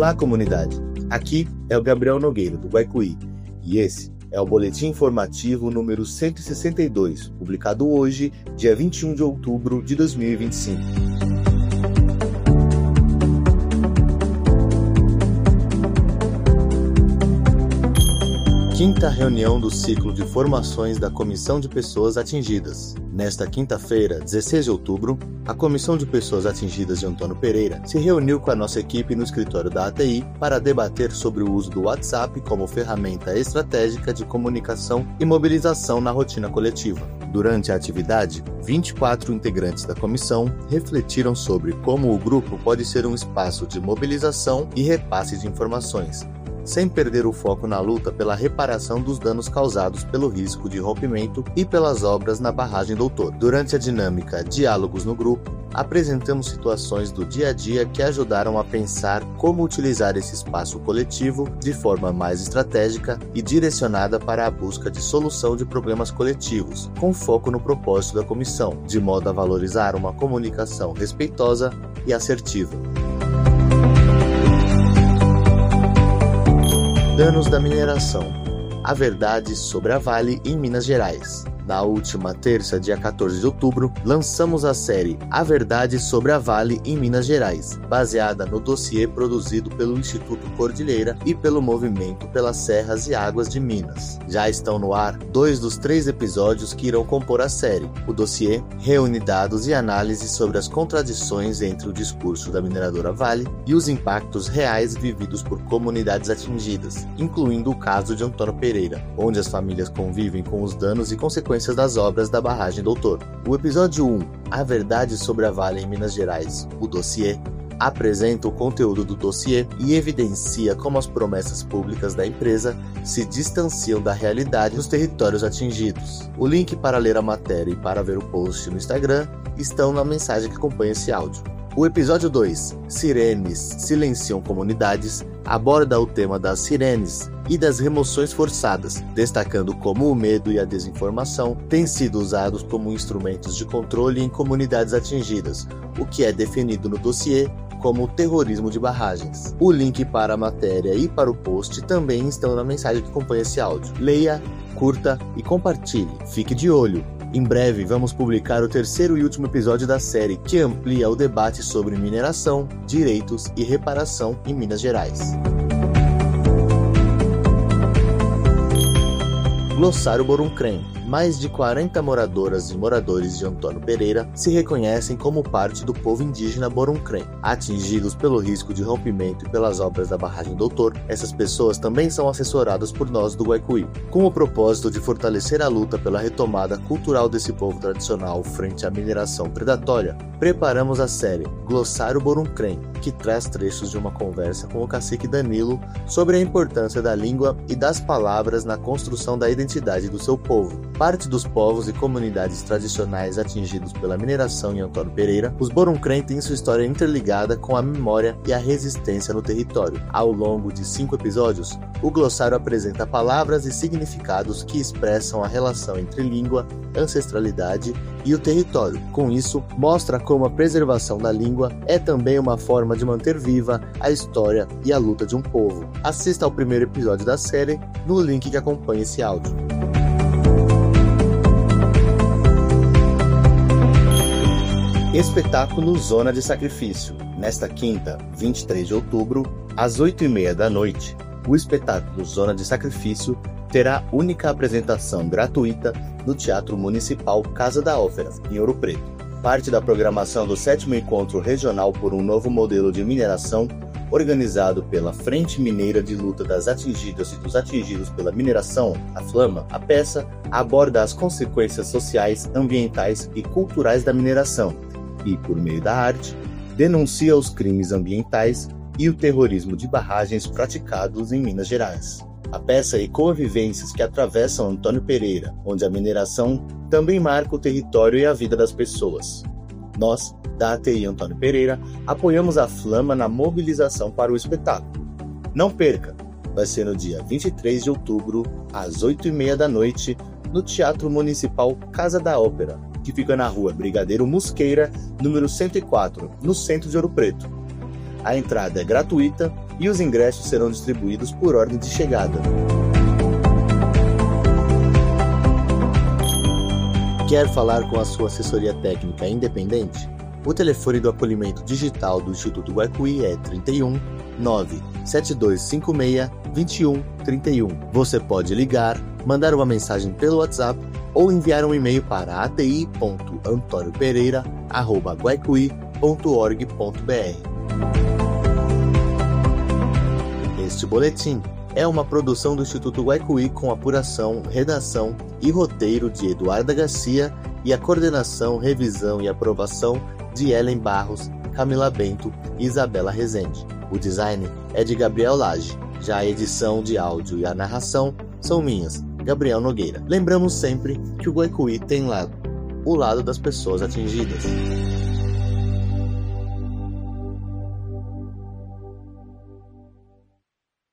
Olá, comunidade! Aqui é o Gabriel Nogueira, do Guaicuí, e esse é o Boletim Informativo número 162, publicado hoje, dia 21 de outubro de 2025. Quinta reunião do ciclo de formações da Comissão de Pessoas Atingidas. Nesta quinta-feira, 16 de outubro, a Comissão de Pessoas Atingidas de Antônio Pereira se reuniu com a nossa equipe no escritório da ATI para debater sobre o uso do WhatsApp como ferramenta estratégica de comunicação e mobilização na rotina coletiva. Durante a atividade, 24 integrantes da comissão refletiram sobre como o grupo pode ser um espaço de mobilização e repasse de informações, sem perder o foco na luta pela reparação dos danos causados pelo risco de rompimento e pelas obras na barragem Doutor. Durante a dinâmica Diálogos no Grupo, apresentamos situações do dia a dia que ajudaram a pensar como utilizar esse espaço coletivo de forma mais estratégica e direcionada para a busca de solução de problemas coletivos, com foco no propósito da comissão, de modo a valorizar uma comunicação respeitosa e assertiva. Danos da mineração. A verdade sobre a Vale em Minas Gerais. Na última terça, dia 14 de outubro, lançamos a série A Verdade sobre a Vale em Minas Gerais, baseada no dossiê produzido pelo Instituto Cordilheira e pelo Movimento pelas Serras e Águas de Minas. Já estão no ar 2 dos 3 episódios que irão compor a série. O dossiê reúne dados e análises sobre as contradições entre o discurso da mineradora Vale e os impactos reais vividos por comunidades atingidas, incluindo o caso de Antônio Pereira, onde as famílias convivem com os danos e consequências das obras da barragem Doutor. O episódio 1, A Verdade sobre a Vale em Minas Gerais, o dossiê, apresenta o conteúdo do dossiê e evidencia como as promessas públicas da empresa se distanciam da realidade nos territórios atingidos. O link para ler a matéria e para ver o post no Instagram estão na mensagem que acompanha esse áudio. O episódio 2, Sirenes Silenciam Comunidades, aborda o tema das sirenes e das remoções forçadas, destacando como o medo e a desinformação têm sido usados como instrumentos de controle em comunidades atingidas, o que é definido no dossiê como terrorismo de barragens. O link para a matéria e para o post também estão na mensagem que acompanha esse áudio. Leia, curta e compartilhe. Fique de olho. Em breve vamos publicar o 3º e último episódio da série, que amplia o debate sobre mineração, direitos e reparação em Minas Gerais. Glossário Boruncrem. Mais de 40 moradoras e moradores de Antônio Pereira se reconhecem como parte do povo indígena Boruncrem. Atingidos pelo risco de rompimento e pelas obras da barragem Doutor, essas pessoas também são assessoradas por nós do Guaicuí. Com o propósito de fortalecer a luta pela retomada cultural desse povo tradicional frente à mineração predatória, preparamos a série Glossário Boruncrem, que traz trechos de uma conversa com o cacique Danilo sobre a importância da língua e das palavras na construção da identidade do seu povo. Parte dos povos e comunidades tradicionais atingidos pela mineração em Antônio Pereira, os Boruncrem têm sua história interligada com a memória e a resistência no território. Ao longo de 5 episódios, o glossário apresenta palavras e significados que expressam a relação entre língua, ancestralidade e o território. Com isso, mostra como a preservação da língua é também uma forma de manter viva a história e a luta de um povo. Assista ao primeiro episódio da série no link que acompanha esse áudio. Espetáculo Zona de Sacrifício. Nesta quinta, 23 de outubro, às 8h30 da noite, o espetáculo Zona de Sacrifício terá única apresentação gratuita no Teatro Municipal Casa da Ópera, em Ouro Preto. Parte da programação do 7º Encontro Regional por um Novo Modelo de Mineração, organizado pela Frente Mineira de Luta das Atingidas e dos Atingidos pela Mineração, a FLAMA, a peça aborda as consequências sociais, ambientais e culturais da mineração e, por meio da arte, denuncia os crimes ambientais e o terrorismo de barragens praticados em Minas Gerais. A peça ecoa vivências que atravessam Antônio Pereira, onde a mineração também marca o território e a vida das pessoas. Nós, da ATI Antônio Pereira, apoiamos a FLAMA na mobilização para o espetáculo. Não perca! Vai ser no dia 23 de outubro, às 8h30 da noite, no Teatro Municipal Casa da Ópera, que fica na rua Brigadeiro Musqueira, número 104, no centro de Ouro Preto. A entrada é gratuita e os ingressos serão distribuídos por ordem de chegada. Quer falar com a sua assessoria técnica independente? O telefone do acolhimento digital do Instituto Guaicuí é 31 97256 2131. Você pode ligar, mandar uma mensagem pelo WhatsApp ou enviar um e-mail para ati.antoniopereira@guaicuí.org.br. Este boletim é uma produção do Instituto Guaicuí com apuração, redação e roteiro de Eduarda Garcia e a coordenação, revisão e aprovação de Ellen Barros, Camila Bento e Isabela Rezende. O design é de Gabriel Lage, já a edição de áudio e a narração são minhas, Gabriel Nogueira. Lembramos sempre que o Guaicuí tem lado, o lado das pessoas atingidas.